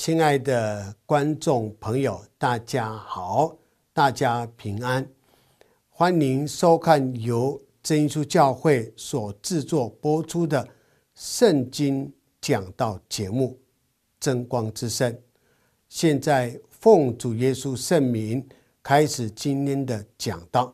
亲爱的观众朋友，大家好，大家平安，欢迎收看由真耶稣教会所制作播出的圣经讲道节目真光之声。现在奉主耶稣圣名开始今天的讲道。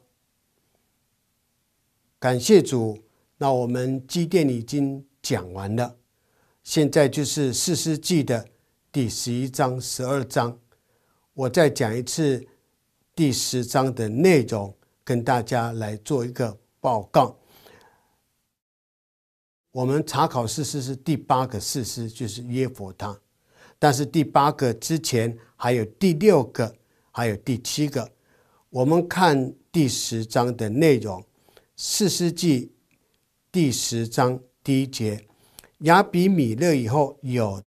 感谢主，那我们基甸已经讲完了，现在就是士师记的第11章、12章，我再讲一次第10章的内容，跟大家来做一个报告。我们查考士师是第8个士师，就是耶弗他，但是第8个之前还有第6个，还有第7个。我们看第10章的内容，士师记第10章第1节，亚比米勒以后有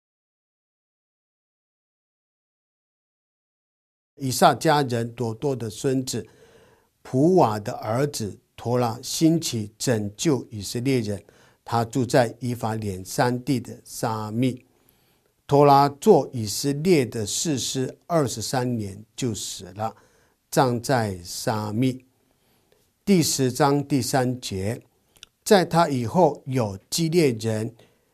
以撒家人朵多的孙子普瓦的儿子陀拉兴起拯救以色列人，他住在以法莲山地的沙密。陀拉做以色列的士师23年就死了，葬在沙密。第10章第3节，在他以后有基列人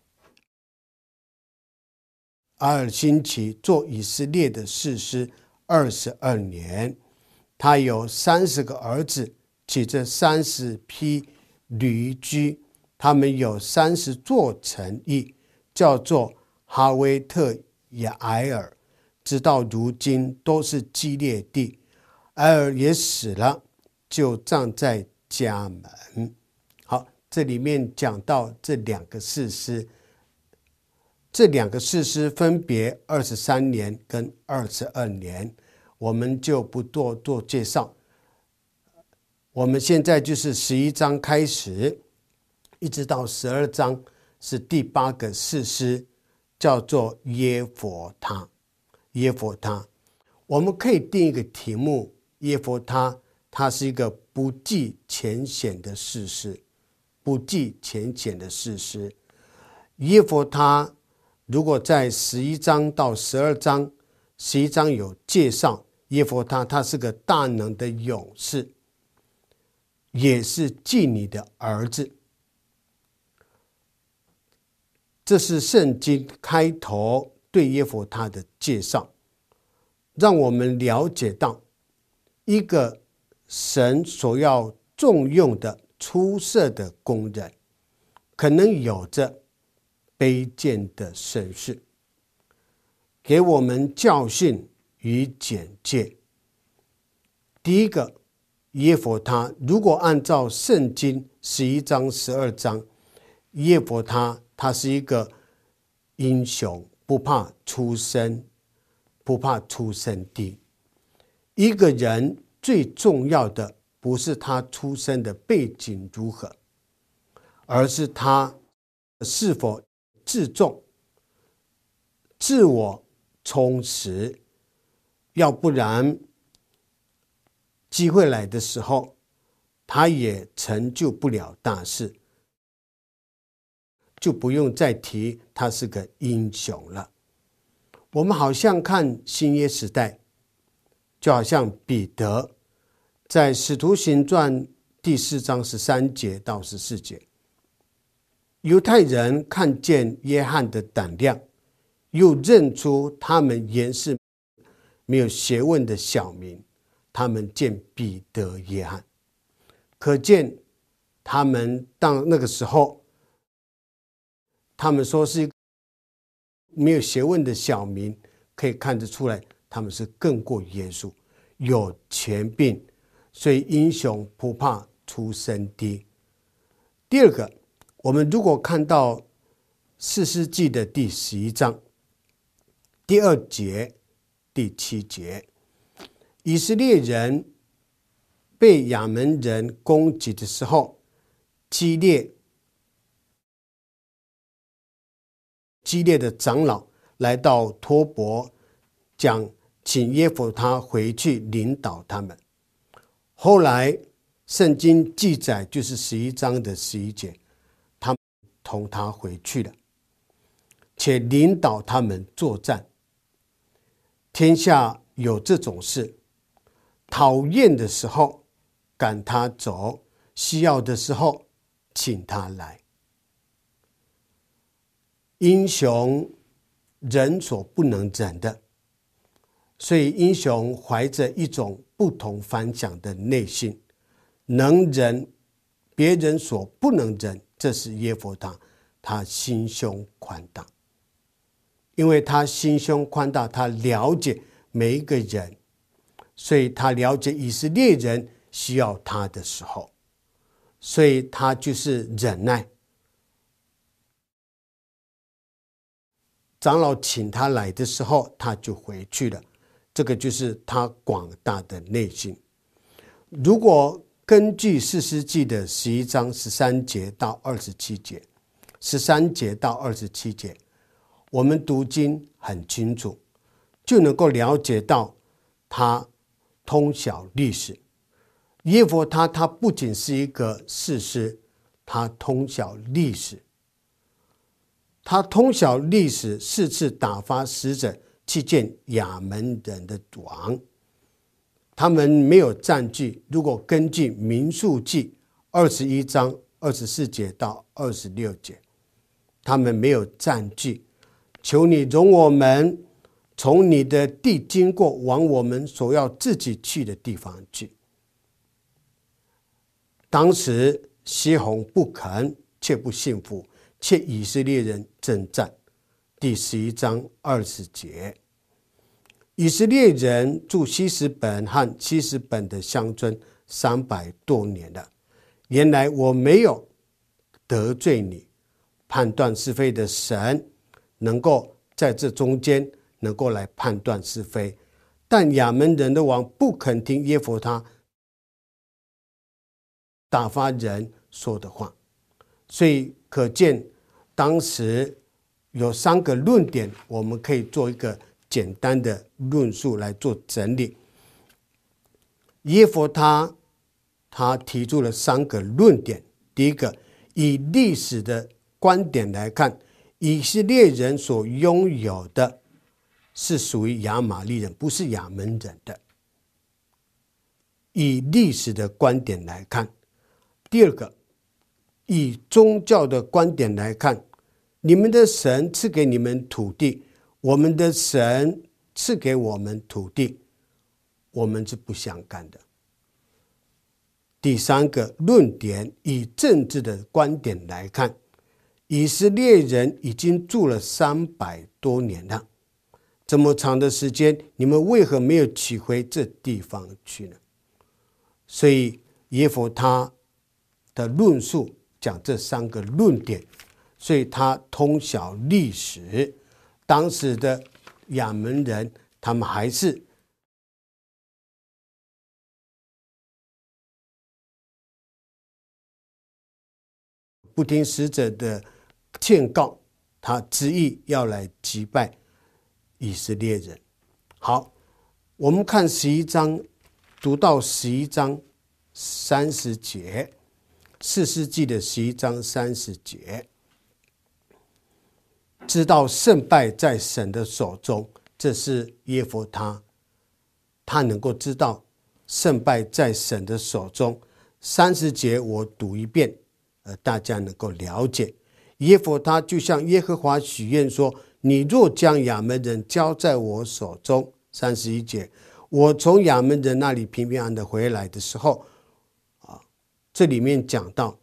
阿尔兴起做以色列的士师22年，他有30个儿子，骑着30匹驴驹，他们有30座城邑，叫做哈威特亚埃尔，直到如今都是基列地。埃尔也死了，就葬在迦门。好，这里面讲到这2个士师，这2个士师分别23年跟22年，我们就不多做介绍。我们现在就是11章开始，一直到12章是第8个士师，叫做耶弗他。耶弗他，我们可以定一个题目，耶弗他，他是一个不计前嫌的士师，不计前嫌的士师。耶弗他如果在11章到12章，11章有介绍耶弗他，他是个大能的勇士，也是妓女的儿子。这是圣经开头对耶弗他的介绍，让我们了解到一个神所要重用的出色的工人，可能有着卑贱的身世，给我们教训与简介。第一个，耶弗他如果按照圣经11章12章，耶弗他他是一个英雄，不怕出身低。一个人最重要的不是他出生的背景如何，而是他是否自重、自我充实，要不然机会来的时候，他也成就不了大事，就不用再提他是个英雄了。我们好像看新约时代，就好像彼得在使徒行传第4章13节到14节，犹太人看见约翰的胆量，又认出他们原是没有学问的小民，他们见彼得、约翰，可见他们到那个时候，他们说是没有学问的小民，可以看得出来他们是更过耶稣，有权柄，所以英雄不怕出身低。第二个，我们如果看到士师记的第11章第2节、第7节，以色列人被亚门人攻击的时候，基列的长老来到托伯，请耶弗他回去领导他们。后来圣经记载就是11章的11节，他们同他回去了，且领导他们作战。 天下有这种事，讨厌的时候赶他走，需要的时候请他来。英雄人所不能忍的，所以英雄怀着一种不同凡响的内心，能忍别人所不能忍。这是耶弗他，他心胸宽大，因为他心胸宽大，他了解每一个人，所以他了解以色列人需要他的时候，所以他就是忍耐。长老请他来的时候，他就回去了。这个就是他广大的内心。如果根据士师记的11章13节到27节，13节到27节，我们读经很清楚，就能够了解到他通晓历史。耶弗他不仅是一个士师，他通晓历史。他通晓历史，4次打发使者去见亚门人的王，他们没有占据。如果根据民数记21章24节到26节，他们没有占据。求你容我们从你的地经过，往我们所要自己去的地方去。当时西宏不肯，却不信服，且以色列人征战。第11章20节，以色列人住希实本和希实本的乡村300多年了。原来我没有得罪你，判断是非的神能够在这中间能够来判断是非，但亚门人的王不肯听耶弗他打发人说的话。所以可见当时有3个论点，我们可以做一个简单的论述来做整理。耶弗他提出了3个论点。第一个，以历史的观点来看，以色列人所拥有的是属于亚玛力人，不是亚门人的。以历史的观点来看。第二个，以宗教的观点来看，你们的神赐给你们土地，我们的神赐给我们土地，我们是不相干的。第3个论点，以政治的观点来看，以色列人已经住了300多年了，这么长的时间，你们为何没有取回这地方去呢？所以耶弗他的论述讲这3个论点，所以他通晓历史。当时的亚门人，他们还是不听使者的劝告，他执意要来击败以色列人。好，我们看11章，读到11章30节，士师记的11章30节，知道胜败在神的手中。这是耶弗他能够知道胜败在神的手中。30节我读一遍，大家能够了解。耶弗他就向耶和华许愿说，你若将亚门人交在我手中。31节，我从亚门人那里平平安安的回来的时候，这里面讲到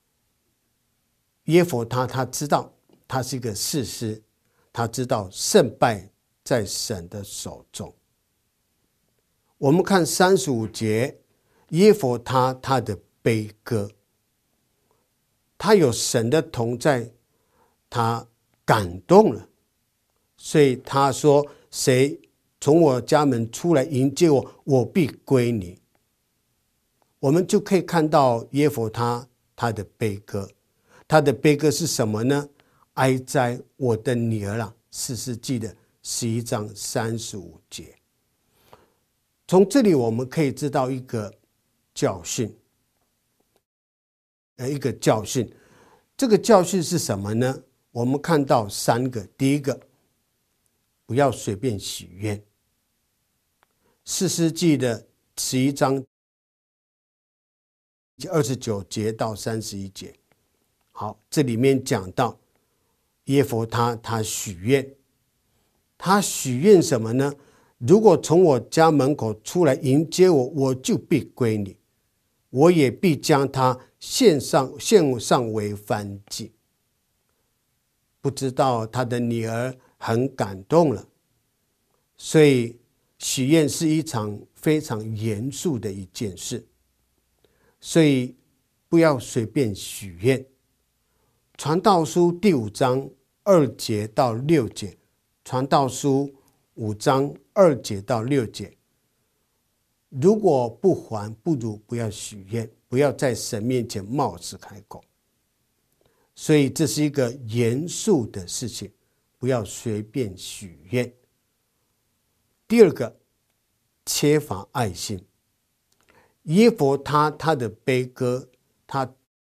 耶弗他知道他是一个士师，他知道胜败在神的手中。我们看35节，耶弗他的悲歌，他有神的同在，他感动了，所以他说，谁从我家门出来迎接我，我必归你。我们就可以看到耶弗他的悲歌。他的悲歌是什么呢？哀哉我的女儿啊，士师记的11章35节。从这里我们可以知道一个教训，这个教训是什么呢？我们看到3个。第一个，不要随便许愿。 士师记的11章29节到31节。好，这里面讲到耶弗他许愿，他许愿什么呢？如果从我家门口出来迎接我，我就必归你，我也必将他献上为燔祭。不知道他的女儿很感动了，所以许愿是一场非常严肃的一件事，所以不要随便许愿。传道书第5章2节到6节，传道书5章2节到6节，如果不还，不如不要许愿，不要在神面前冒失开口。所以这是一个严肃的事情，不要随便许愿。第二个，缺乏爱心。耶弗他的悲歌，他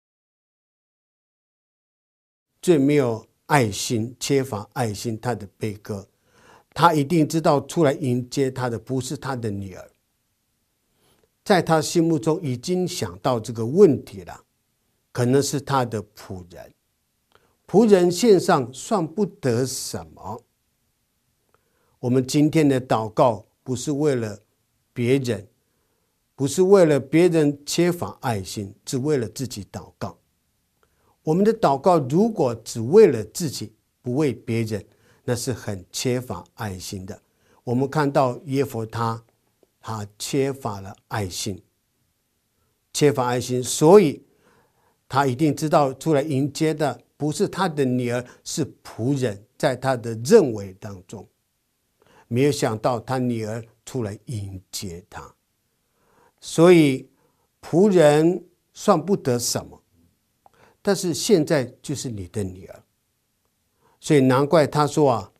最没有爱心，缺乏爱心，他的悲歌，他一定知道出来迎接他的不是他的女儿，在他心目中已经想到这个问题了，可能是他的仆人。仆人献上算不得什么。我们今天的祷告不是为了别人，不是为了别人缺乏爱心，只为了自己祷告。我们的祷告如果只为了自己，不为别人，那是很缺乏爱心的。我们看到耶弗他缺乏了爱心，缺乏爱心，所以他一定知道出来迎接的不是他的女儿，是仆人，在他的认为当中，没有想到他女儿出来迎接他，所以仆人算不得什么，但是现在就是你的女儿，所以难怪他说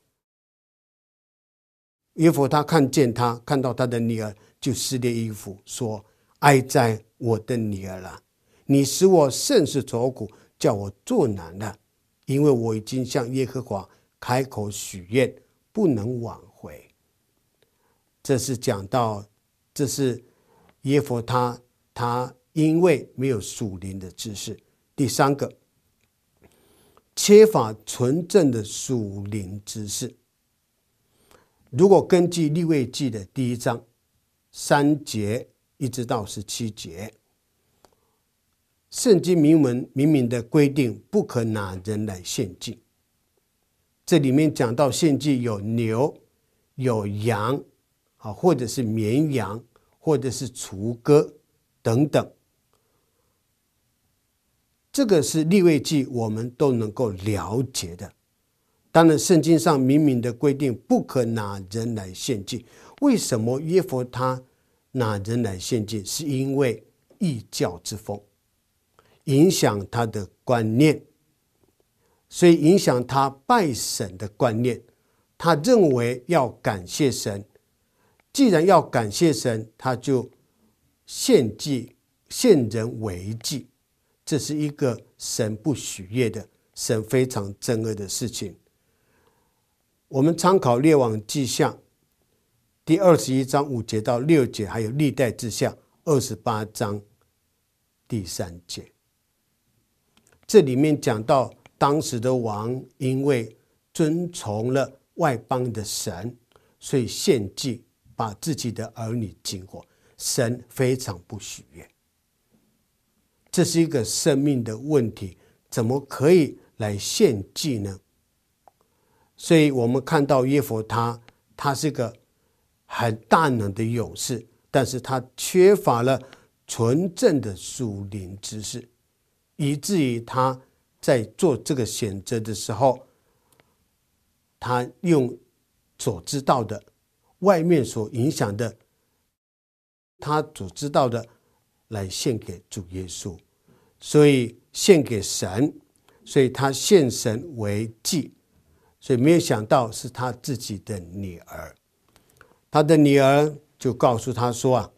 耶弗他看到他的女儿，就撕裂衣服说：哀哉我的女儿啊，你使我甚是愁苦，叫我作难了，因为我已经向耶和华开口许愿，不能挽回。这是讲到，这是耶弗他因为没有属灵的知识。第三个，缺乏纯正的属灵知识。如果根据利未记的第1章3节一直到17节，圣经明明的规定，不可拿人来献祭。这里面讲到献祭有牛、有羊，或者是绵羊，或者是雏鸽等等。这个是利未记我们都能够了解的。当然圣经上明明的规定，不可拿人来献祭。为什么耶弗他拿人来献祭？是因为异教之风影响他的观念，所以影响他拜神的观念。他认为要感谢神，既然要感谢神，他就献人为祭，这是一个神不喜悦的，神非常憎恶的事情。我们参考列王纪下第21章5节到6节，还有历代志下28章第3节。这里面讲到当时的王因为遵从了外邦的神，所以献祭，把自己的儿女经过，神非常不喜悦。这是一个生命的问题，怎么可以来献祭呢？所以我们看到耶弗他是个很大能的勇士，但是他缺乏了纯正的属灵知识，以至于他在做这个选择的时候，他用所知道的外面所影响的，他所知道的来献给主耶稣，所以献给神，所以他献神为祭，所以没有想到是他自己的女儿。他的女儿就告诉他说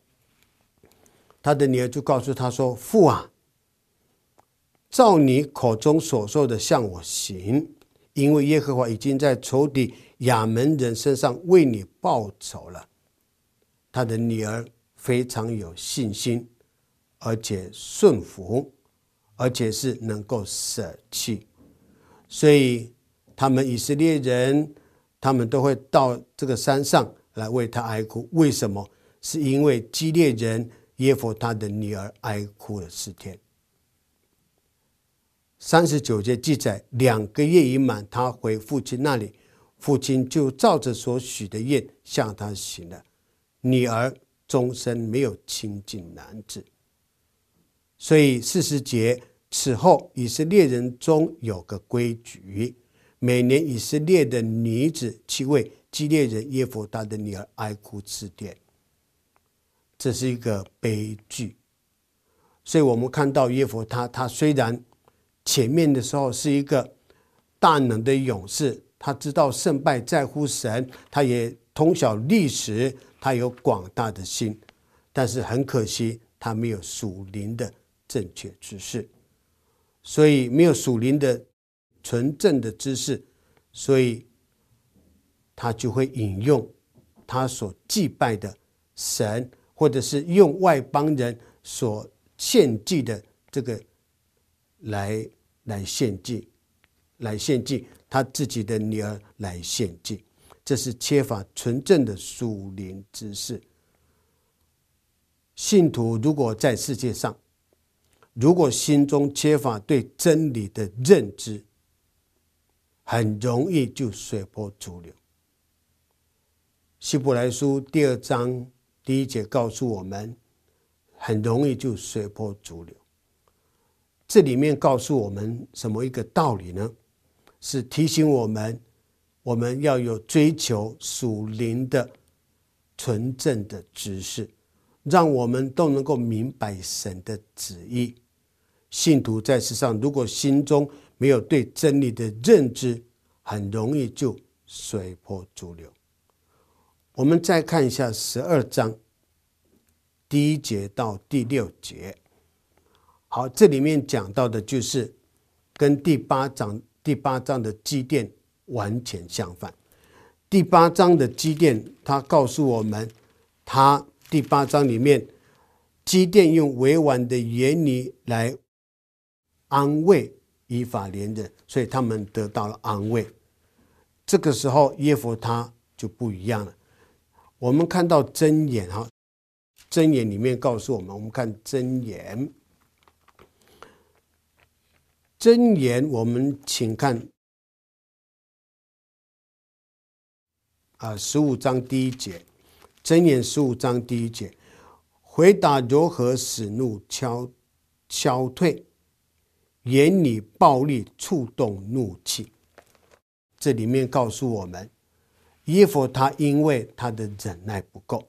父啊，照你口中所说的向我行，因为耶和华已经在仇敌亚扪人身上为你报仇了。 他的女儿非常有信心，而且顺服，而且是能够舍弃。所以他们以色列人，他们都会到这个山上来为他哀哭。为什么？是因为基列人耶弗他的女儿哀哭了4天。39节记载，2个月已满，他回父亲那里，父亲就照着所许的愿向他行了。女儿终身没有亲近男子。所以40节，此后以色列人中有个规矩，每年以色列的女子去为基列人耶弗他的女儿哀哭4天。这是一个悲剧。所以我们看到耶弗他虽然前面的时候是一个大能的勇士，他知道胜败在乎神，他也通晓历史，他有广大的心，但是很可惜他没有属灵的正确知识，所以没有属灵的纯正的知识，所以他就会引用他所祭拜的神，或者是用外邦人所献祭的这个来献祭他自己的女儿来献祭，这是缺乏纯正的属灵知识。信徒如果在世界上，如果心中缺乏对真理的认知，很容易就随波逐流。希伯来书2章1节告诉我们，很容易就随波逐流。这里面告诉我们什么一个道理呢？是提醒我们，我们要有追求属灵的纯正的知识，让我们都能够明白神的旨意。信徒在世上，如果心中没有对真理的认知，很容易就随波逐流。我们再看一下12章1节到第6节。好，这里面讲到的就是跟第八章的基甸完全相反。第8章的基甸，他告诉我们，他第8章里面，基甸用委婉的言语来安慰以法莲人，所以他们得到了安慰。这个时候耶弗他就不一样了。我们看到箴言，箴言里面告诉我们，我们看箴言，我们请看15章1节，箴言15章1节，回答柔和使怒消退，言语暴力触动怒气。这里面告诉我们，耶弗他因为他的忍耐不够，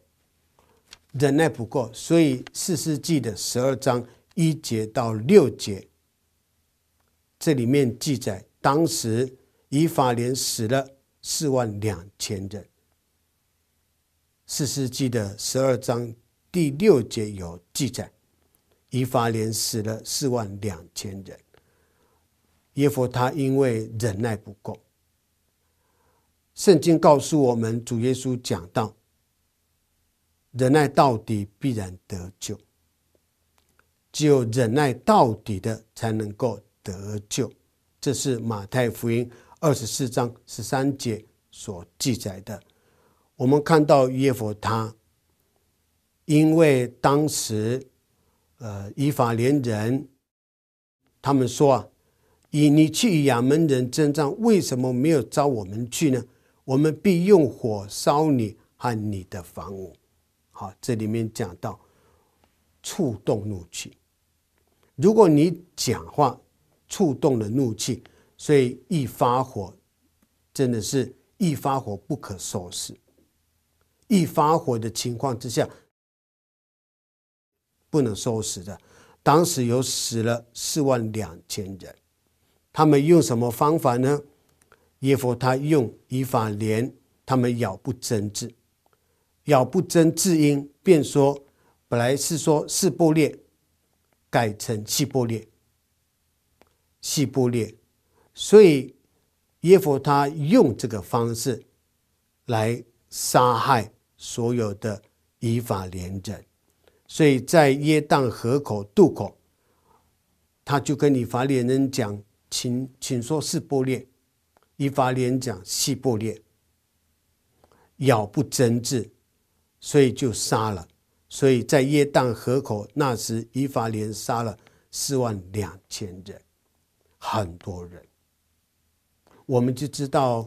所以士师记的12章1节到6节，这里面记载，当时以法莲死了42000人。士师记的12章第6节有记载，以法莲死了42000人。耶弗他因为忍耐不够，圣经告诉我们，主耶稣讲到，忍耐到底必然得救，只有忍耐到底的才能够得救。这是马太福音24章13节所记载的。我们看到耶弗他，因为当时以法莲人他们说你去与亚扪人征战，为什么没有召我们去呢？我们必用火烧你和你的房屋。好，这里面讲到触动怒气。如果你讲话触动了怒气，所以一发火，真的是一发火不可收拾。一发火的情况之下，不能收拾的。当时有死了42000人，他们用什么方法呢？耶弗他用以法莲，他们咬不争字，咬不争字音，便说本来是说示波列，改成希波列。所以耶弗他用这个方式来杀害所有的以法莲人。所以在约旦河口渡口，他就跟以法莲人讲，请说示波列。以法莲讲希波列，咬不真治，所以就杀了。所以在约旦河口那时，以法莲杀了42000人，很多人。我们就知道，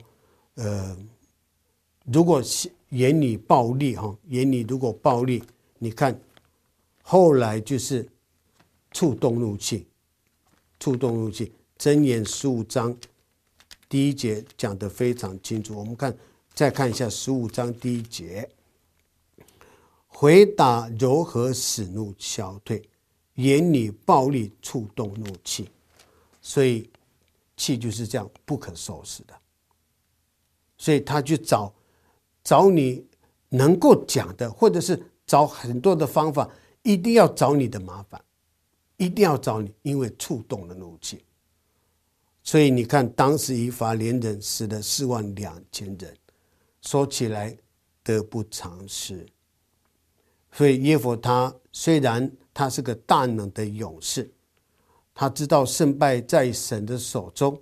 如果言语暴力，言语如果暴力，你看后来就是触动怒气，触动怒气。箴言15章第1节讲得非常清楚。我们再看一下15章第1节，回答柔和使怒消退，言语暴力触动怒气。所以气就是这样不可收拾的。所以他去找你能够讲的，或者是找很多的方法，一定要找你的麻烦，一定要找你，因为触动了怒气。所以你看，当时以法莲人死了42000人，说起来得不偿失。所以耶弗他虽然他是个大能的勇士，他知道胜败在神的手中，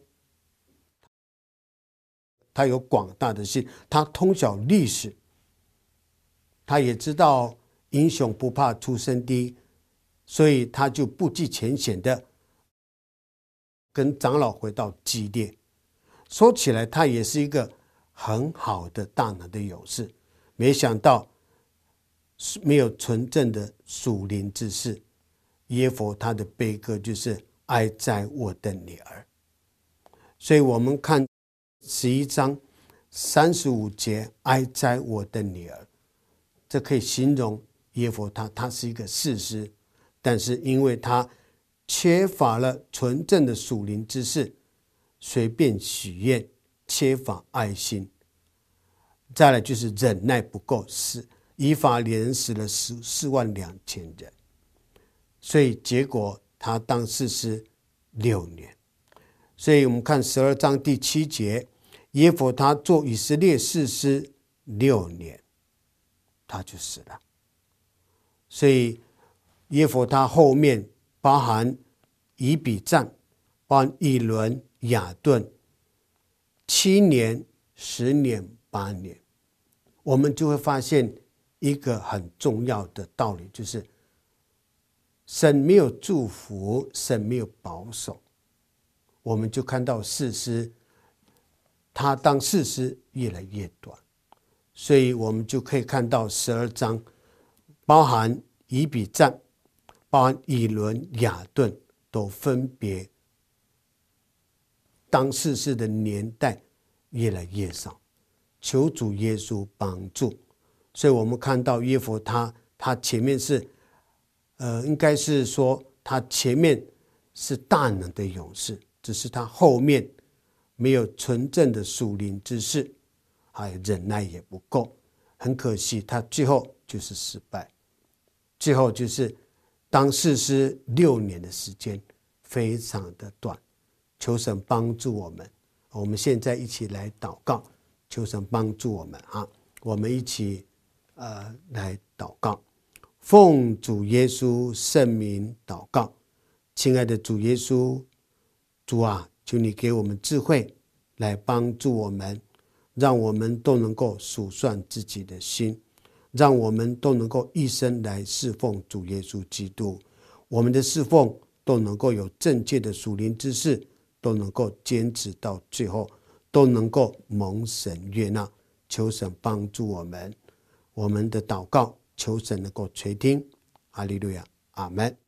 他有广大的心，他通晓历史，他也知道英雄不怕出身低，所以他就不计前嫌的跟长老回到基列。说起来他也是一个很好的大能的勇士，没想到没有纯正的属灵之士。耶弗他的悲歌就是哀哉我的女儿。所以我们看11章35节，哀哉我的女儿，这可以形容耶弗他是一个士师，但是因为他缺乏了纯正的属灵之士，随便许愿，缺乏爱心。再来就是忍耐不够，以法莲人死了42000人，所以结果他当士师6年。所以我们看12章第7节，耶弗他做以色列士师6年，他就死了。所以耶弗他后面包含以比赞，包含以伦、亚顿，7年、10年、8年，我们就会发现一个很重要的道理，就是神没有祝福，神没有保守。我们就看到士师，他当士师越来越短。所以我们就可以看到12章，包含以比赞，包含以伦、亚顿，都分别当士师的年代越来越少。求主耶稣帮助。所以我们看到耶弗他前面是应该是说他前面是大能的勇士，只是他后面没有纯正的属灵之士，还有忍耐也不够，很可惜他最后就是失败。最后就是当士师6年的时间，非常的短。求神帮助我们。我们现在一起来祷告，求神帮助我们啊！我们一起来祷告。奉主耶稣圣名祷告。亲爱的主耶稣，主啊，求你给我们智慧来帮助我们，让我们都能够数算自己的心，让我们都能够一生来侍奉主耶稣基督。我们的侍奉都能够有正确的属灵知识，都能够坚持到最后，都能够蒙神悦纳。求神帮助我们，我们的祷告求神能够垂听。哈利路亚，阿们。